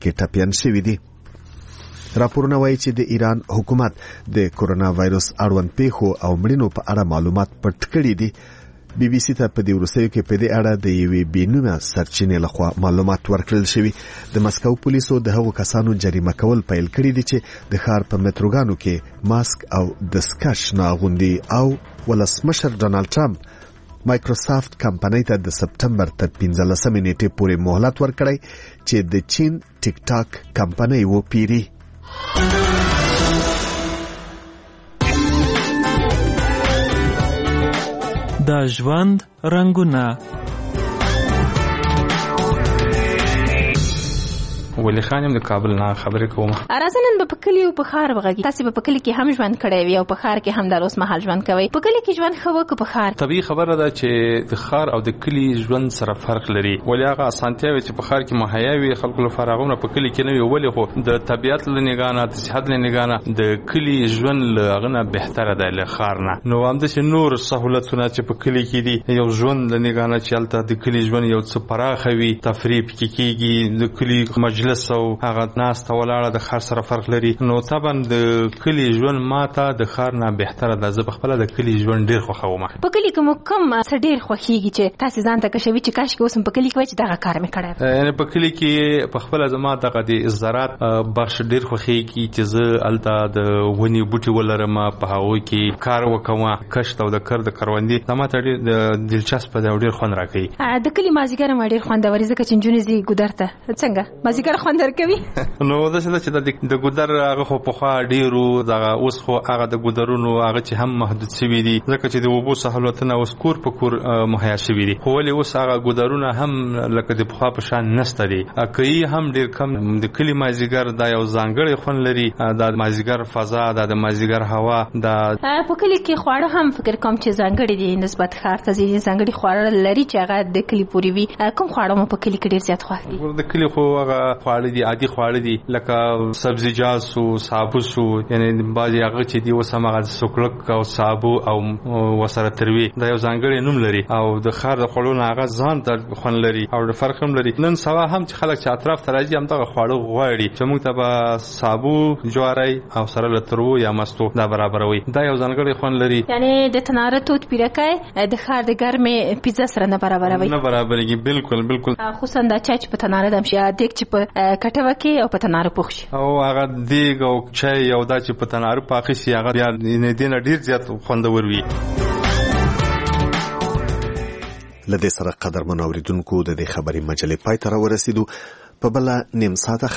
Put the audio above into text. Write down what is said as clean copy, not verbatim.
کې ټپيان شوي دي. راپورونه وایي چې د ایران حکومت د کورونا وایرس اړوند پیښو او مړینو په اړه معلومات پټ کړي دي. بي بي سي ته په دې وروستیو کې په دې اړه د یوې بېنومه سرچینې لخوا معلومات ورکړل شوي. د مسکو پولیسو د هغو کسانو جریمه کول پیل کړي دي چې د ښار په متروګانو کې ماسک او دستکش نه اغوندي او ولسمشر ډونالد ټرمپ مایکروسافت کمپنۍ ته د سپټمبر تر 15 نیټې پورې مهلت ورکړی چې د چین ټیک ټاک کمپنۍ وپیري. د ژوند رنگونه. ولی خانم د کابل نه خبرې کوم. ارازنن په کلی او په ښار وغږی. تاسو په کلی کې هم ژوند کړی وي او په ښار کې هم د اوس مهال ژوند کوي. په کلی کې ژوند خو په ښار. طبيعي خبره ده چې د ښار او د کلی ژوند سره فرق لري. ولی هغه اسانتیاوي چې په ښار کې مهیا وي خلکو لپاره هغه په کلی کې نه وي. ولی خو د طبيعت لنګانه د صحت لنګانه د کلی ژوند لغنه بهتره ده له ښار نه. نو هم د نور سہولتونه چې په کلی کې دي یو ژوند لنګانه چې الته د کلی ژوند یو څه پراخوي تفریح کیږي د کلی مجلس او هغه ناس ته ولاړه د ښار سره فرق لري. نو طبعا د کلی ژوند ماته د ښار نه بهتره ده. زه په خپل د کلی ژوند ډیر خوښوم. په کلی کې کوم څه ډیر خوښیږي چې تاسو ځان ته کښوي چې کاش کې اوس په کلی کې وای چې دغه کار مې کړی. یعنی په کلی کې په خپل زما دغه د زراعت بخش ډیر خوښیږي چې زه الته د ونی بوټي ولرم په هغه کې کار وکوم کښت او د کار د کروندې زما ته ډیر دلچسپ ده او ډیر خوند راکوي. د کلی مازیګر ما ډیر خوندور ځکه چې جنونې زی ګودرته څنګه مازیګر خوندور کوي. نو دا چې د ګودر هغه خو په خوا ډیرو دغه اوس خو هغه د ګودرونو هغه چې هم محدود شوی دي ځکه چې د وبو سہولتونه اوس کور په کور مهیا شوی دي. خو ولې اوس هغه ګودرونه هم لکه د خوا په شان نشته دي. کوي هم ډیر کم. د کلی مازیګر دا یو ځانګړی خوند لري. د مازیګر فضا د مازیګر هوا د په کلی کې خواړه هم فکر کوم چې ځانګړي دي نسبت ښار ته ځانګړي خواړه لري چې هغه د کلی پوری وي. کوم خواړه مو په کلی کې ډیر زیات خوښ دي؟ د کلی خو هغه خواړه دي عادي خواړه دي لکه سبزیجات سو صابو سو یعنی بعضی هغه چې دی وسمغه سوکلک او صابو او وسره تروي دا یو ځانګړی نوم لري او د خار د خلونو هغه ځان د خون لري او د فرق هم لري. نن سوا هم چې خلک چې اطراف ته راځي هم دغه خواړه غواړي چې موږ ته به صابو جواري او سره لترو یا مستو دا برابروي. دا یو ځانګړی خون لري. یعنی د تناره توت پیرکای د خار د ګرمه پیزا سره نه برابروي. نه برابرېږي. بالکل خصوصا دا چې په تناره دم شي دیک چې په کټوه کې او په تناره پوښ شي او هغه دیګ او چای او دا چې په تناره پاخي شي هغه بیا نه دینه ډیر زیات خوندور وي. لدې سره قدر منوریدونکو د دې خبري مجلې پای ته ورسېدو. په بل نیم ساعته